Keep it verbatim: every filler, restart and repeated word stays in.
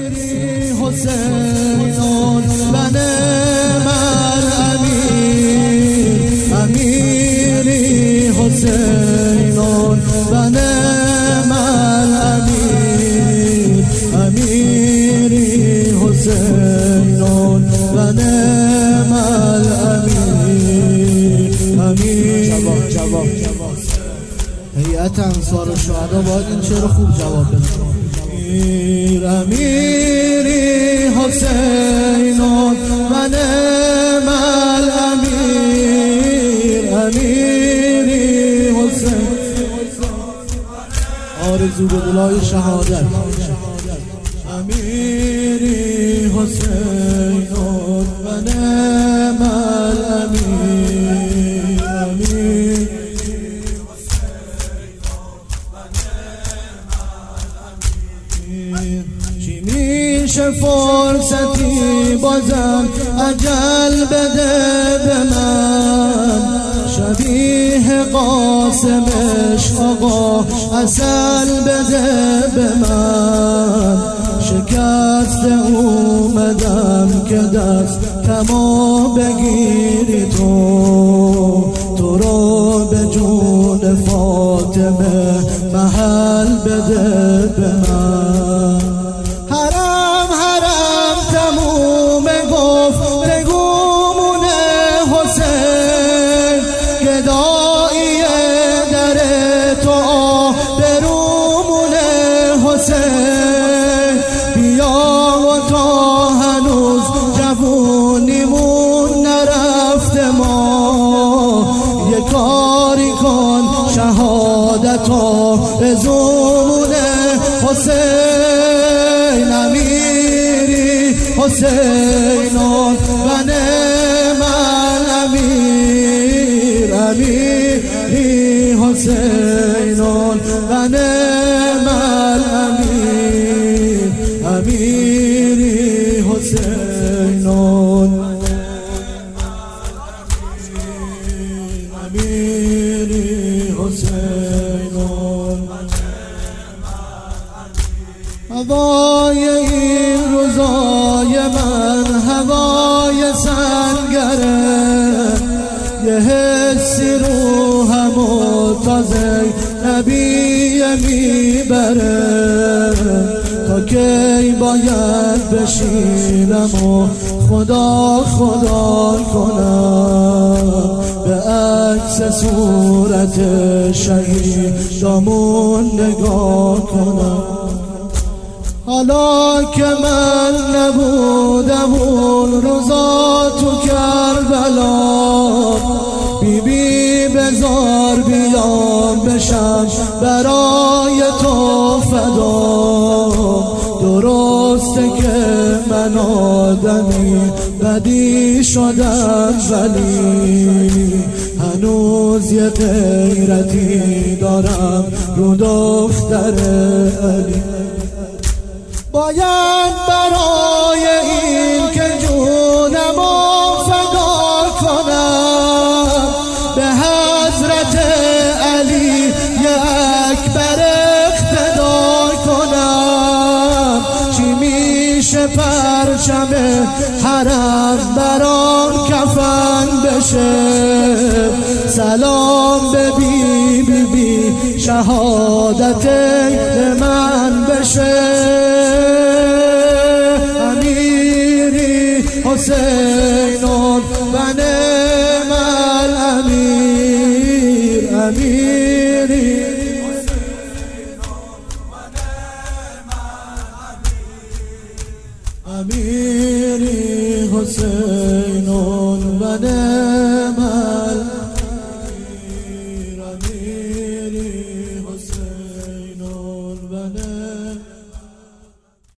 حسین و نعم الامیر امیری حسین و نعم الامیر امیری حسین و نعم الامیر امیر. جواب جواب جواب هیئت انصار الشهدا باید این شعر خوب جواب بده. امیری حسین و نعم الامیر امیری حسین آرزو به دلای شهادت امیری حسین و نعم الامیر امیر. چی میشه فرصتی بازم اجل بده به من شبیه قاسمش آقا عسل بده به من شکسته اومدم که دست کما بگیری تو تو رو به جون فاطمه محل بده به من. حرم حرم تموم گفت بگومونه حسین گدایی در تو برومونه حسین بیا و تا هنوز جوونیمون نرفته ما یه کاری کن شهادتا بزومونه حسین امیری حسین و نعم الامیر امیری حسین و نعم الامیر امیری حسین امیری حسین. هوای این روزای من هوای سنگره یه حسی روحمو تازه نبی میبره تا کی باید بشینم و خدا خدا کنم به عکس صورت شهیدامون نگاه کنم. حالا که من نبودم اون روزا تو کربلا بی بی بزار بیام بشم برای تو فدا. درسته که من آدمی بدی شدم ولی هنوز یه غیرتی دارم رو دختر علی. باید برای این که جونمو فدا کنم به حضرت علی یه اکبر اقتدا کنم. چی میشه پرچم حرم برام کفن بشه سلام به بی بی بی شهادت من بشه حسین و نعم الامیر امیری امیری حسین و نعم